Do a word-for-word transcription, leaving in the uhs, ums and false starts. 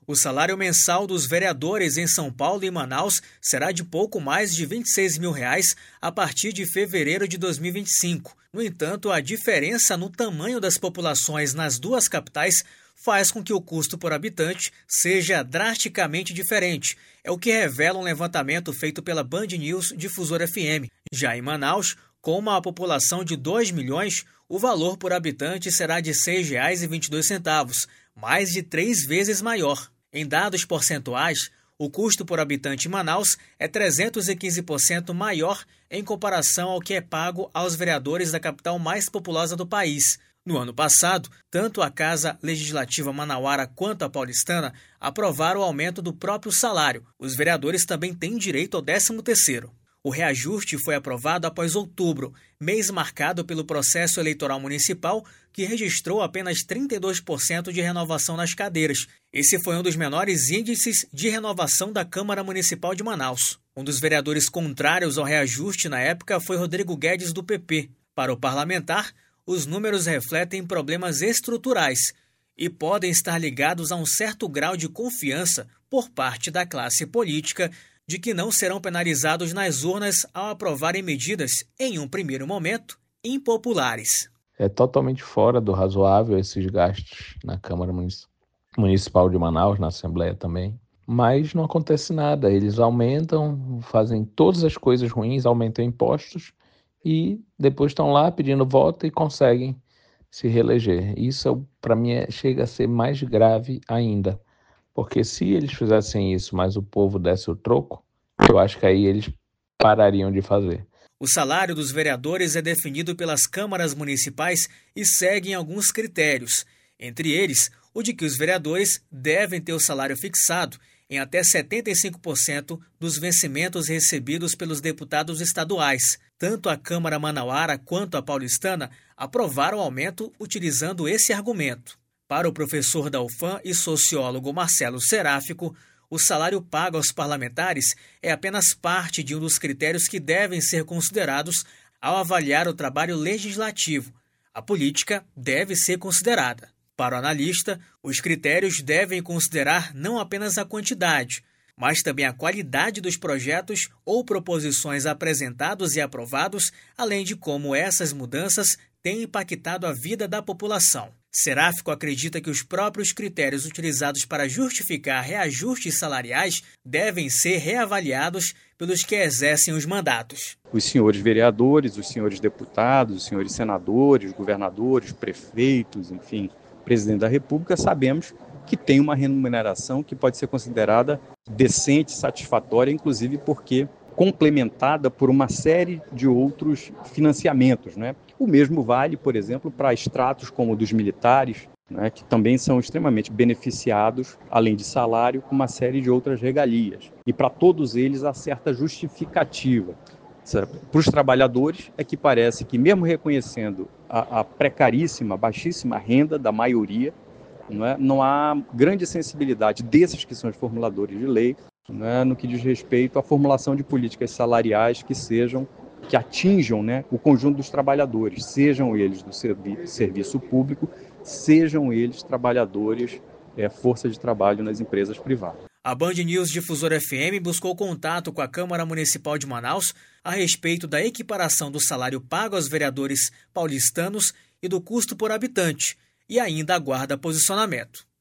O salário mensal dos vereadores em São Paulo e Manaus será de pouco mais de vinte e seis mil reais a partir de fevereiro de dois mil e vinte e cinco. No entanto, a diferença no tamanho das populações nas duas capitais faz com que o custo por habitante seja drasticamente diferente. É o que revela um levantamento feito pela Band News Difusora F M. Já em Manaus, com uma população de dois milhões, o valor por habitante será de seis reais e vinte e dois centavos, mais de três vezes maior. Em dados percentuais, o custo por habitante em Manaus é trezentos e quinze por cento maior em comparação ao que é pago aos vereadores da capital mais populosa do país. No ano passado, tanto a Casa Legislativa manauara quanto a paulistana aprovaram o aumento do próprio salário. Os vereadores também têm direito ao décimo terceiro. O reajuste foi aprovado após outubro, mês marcado pelo processo eleitoral municipal, que registrou apenas trinta e dois por cento de renovação nas cadeiras. Esse foi um dos menores índices de renovação da Câmara Municipal de Manaus. Um dos vereadores contrários ao reajuste na época foi Rodrigo Guedes, do P P. Para o parlamentar, os números refletem problemas estruturais e podem estar ligados a um certo grau de confiança por parte da classe política de que não serão penalizados nas urnas ao aprovarem medidas, em um primeiro momento, impopulares. É totalmente fora do razoável esses gastos na Câmara Municipal de Manaus, na Assembleia também, mas não acontece nada. Eles aumentam, fazem todas as coisas ruins, aumentam impostos e depois estão lá pedindo voto e conseguem se reeleger. Isso, para mim, é, chega a ser mais grave ainda. Porque se eles fizessem isso, mas o povo desse o troco, eu acho que aí eles parariam de fazer. O salário dos vereadores é definido pelas câmaras municipais e segue alguns critérios. Entre eles, o de que os vereadores devem ter o salário fixado em até setenta e cinco por cento dos vencimentos recebidos pelos deputados estaduais. Tanto a Câmara manauara quanto a paulistana aprovaram o aumento utilizando esse argumento. Para o professor da U F A M e sociólogo Marcelo Seráfico, o salário pago aos parlamentares é apenas parte de um dos critérios que devem ser considerados ao avaliar o trabalho legislativo. A política deve ser considerada. Para o analista, os critérios devem considerar não apenas a quantidade, mas também a qualidade dos projetos ou proposições apresentados e aprovados, além de como essas mudanças têm impactado a vida da população. Seráfico acredita que os próprios critérios utilizados para justificar reajustes salariais devem ser reavaliados pelos que exercem os mandatos. Os senhores vereadores, os senhores deputados, os senhores senadores, governadores, prefeitos, enfim, presidente da República, sabemos que tem uma remuneração que pode ser considerada decente, satisfatória, inclusive porque complementada por uma série de outros financiamentos, né? O mesmo vale, por exemplo, para estratos como o dos militares, né, que também são extremamente beneficiados, além de salário, com uma série de outras regalias. E para todos eles há certa justificativa. Para os trabalhadores é que parece que, mesmo reconhecendo a, a precaríssima, baixíssima renda da maioria, não é, não há grande sensibilidade desses que são os formuladores de lei, né, no que diz respeito à formulação de políticas salariais que sejam, que atinjam, né, o conjunto dos trabalhadores, sejam eles do servi- serviço público, sejam eles trabalhadores, é, força de trabalho nas empresas privadas. A Band News Difusora F M buscou contato com a Câmara Municipal de Manaus a respeito da equiparação do salário pago aos vereadores paulistanos e do custo por habitante, e ainda aguarda posicionamento.